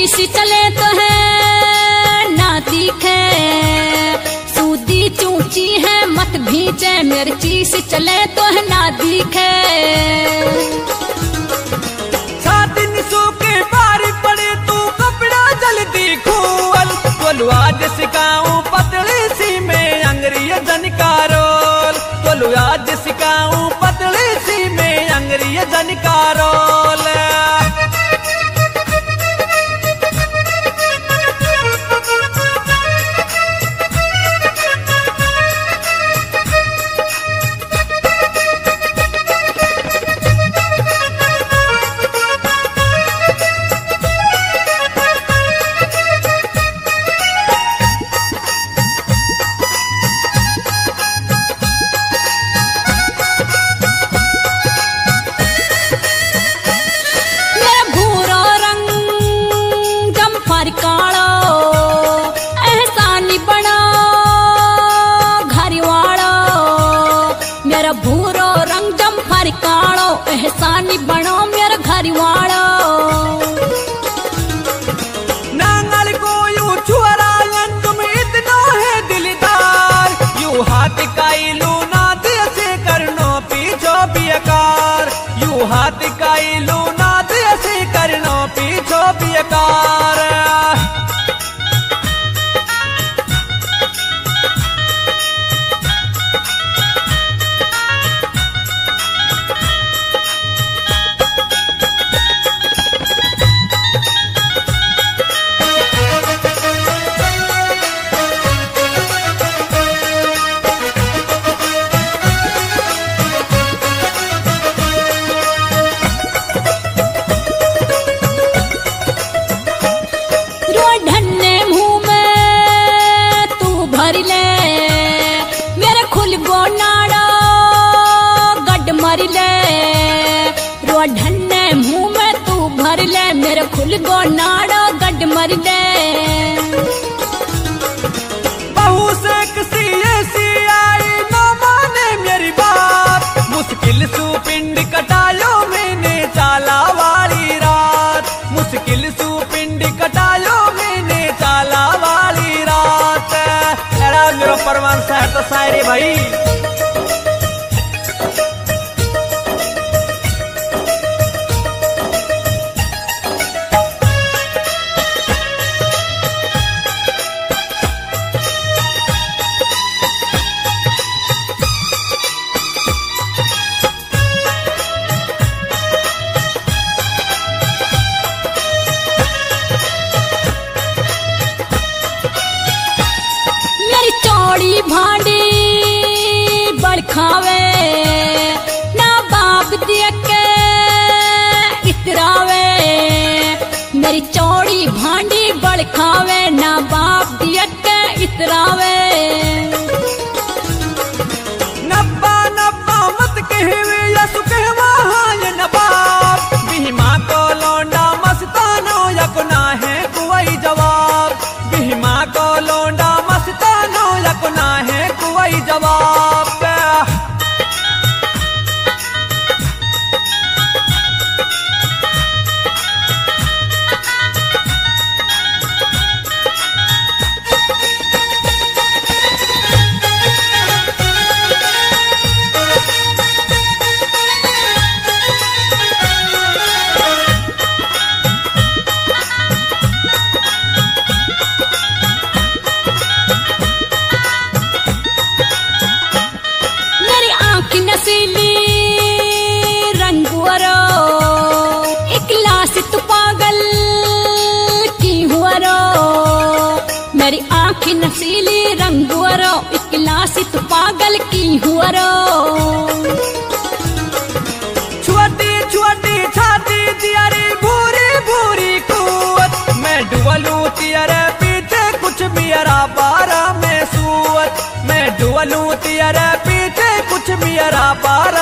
शीश चले तो है ना दिखे, सूदी चूची है मत भींचे, मिर्ची सी चले तो है ना दिखे। छाती निसो के बारी पड़े तू कपड़ा जल्दी खोल, बोलू आज सिखाऊं पतली सी में अंग्रेजन का रोल, बोलू आज सिखाऊं पतली सी में अंग्रेजन का रोल। मेरा भूरो रंग जम्फर कालो, एहसानी बनो मेरा घर वालो। नांगल को यूं छुरायन तुम इतना है दिलदार, यूं हाथ काइलू ना दे से करनो पीछो बेकार, यूं हाथ काइलू ना दे से करनो पीछो बेकार। मेरे खुल गो नाड़ो गड मर ले, रोढ़ने मुंह में तू भर ले, मेरे खुल गो नाड़ो गड मर ले। बहू से किसी ऐसी आई न माने मेरी बात, मुश्किल सू पिंड कटायो मैंने चाला वाली रात, मुश्किल सू पिंड कटायो मैंने चाला वाली रात। मेरा परवान साहब तो शायरी भाई। मेरी चौड़ी भांडी बड़खावे ना बाप दिया के इतरावे, मेरी चौड़ी भांडी बड़खावे ना बाप दिया के इतरावे। नब्बा नब्बा मत कहवे या सुकहवा हाय नबाब, बिहिमा को लौंडा मस्तानो या गुना है कोई जवाब, बिहिमा को लौंडा मस्तानो या गुना है कोई जवाब। नसीली रंगुअरो इकलास तू पागल की हुआ रो, मेरी आँख नसीली रंगुअरो इकलास तू पागल की हुआ रो। छोटी छोटी छाती तियारी भूरी भूरी कुवत, मैं डुबलू तियारे पीछे कुछ मेरा बारा में सूअत, मैं डुबलू तियारे पीछे कुछ मेरा बारा